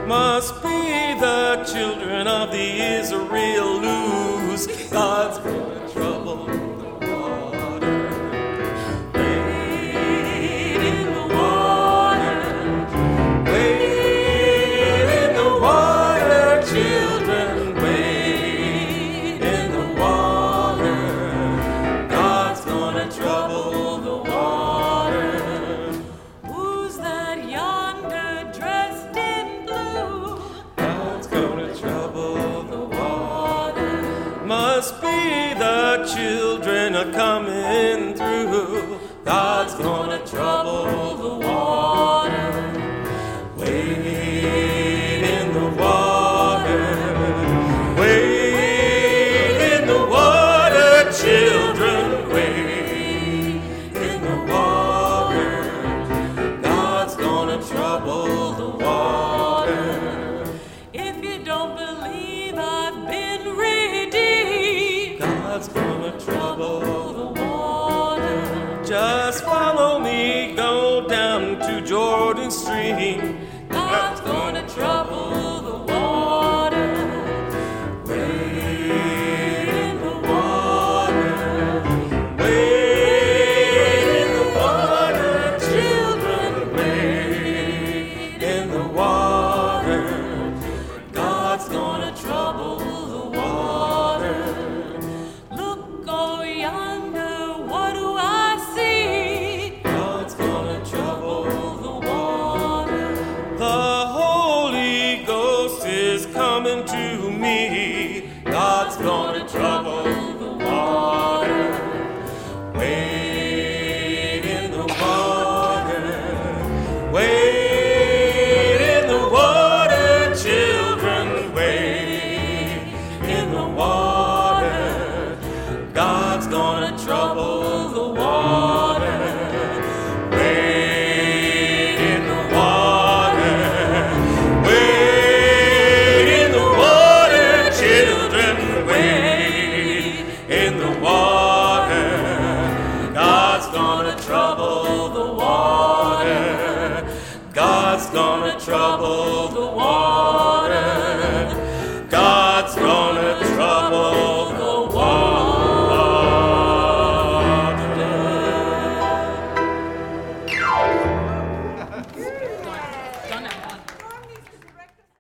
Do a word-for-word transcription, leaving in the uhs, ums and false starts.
must be the children of the Israel lose. God's gonna trouble the water. Wade in the water. Wade in the water, children. Wade in the water. God's gonna trouble the water. Who's that yonder dressed in blue? God's gonna trouble the water. Must be the children are coming through. God's gonna trouble the water. Wade in the water. Wade in the water, children. Wade in the water. God's gonna trouble the water. If you don't believe I've been redeemed, God's gonna trouble the water. Just follow me, go down to Jordan Stream. God's gonna trouble the water. Wade in the water. Wade in the water, children. Wade in the water. God's gonna trouble the water. Look, oh yonder, what do I see? God's gonna trouble The water. The Holy Ghost is coming to me. God's gonna trouble the water. Wade in the water. Wade in the water, children. Wade in the water. God's gonna trouble the water. Wade in the water. Wade in the water, children. Wade in the water. God's gonna trouble the water. God's gonna trouble